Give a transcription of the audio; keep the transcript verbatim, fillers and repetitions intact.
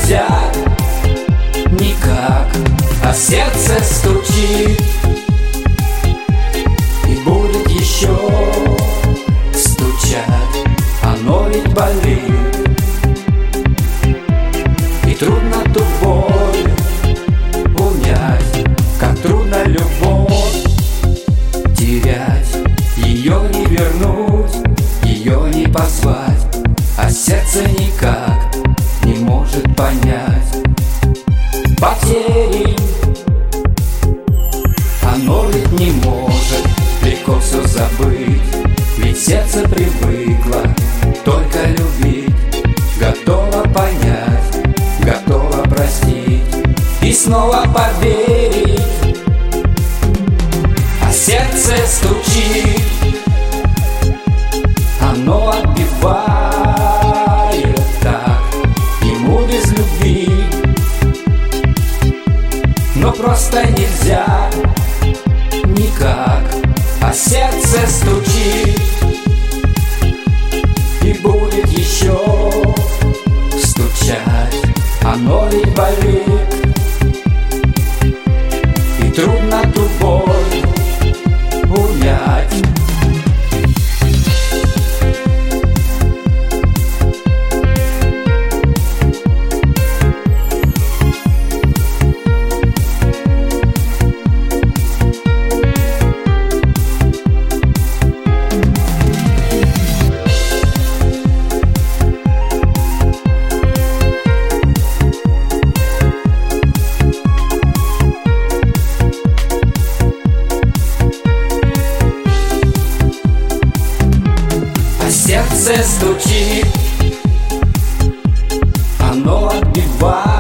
нельзя никак, а сердце стучит и будет еще стучать. Оно ведь болит, и трудно ту боль унять, как трудно любовь терять. Ее не вернуть, ее не позвать, а сердце никак не может понять потери. Оно ведь не может легко все забыть, ведь сердце привыкло только любить, готово понять, готово простить и снова поверить. А сердце стучит, оно отбивает так, ему без любви, но просто нельзя никак, а сердце стучит и будет еще стучать. Оно ведь болит, и трудно ту боль унять. Сердце стучит, оно отбивает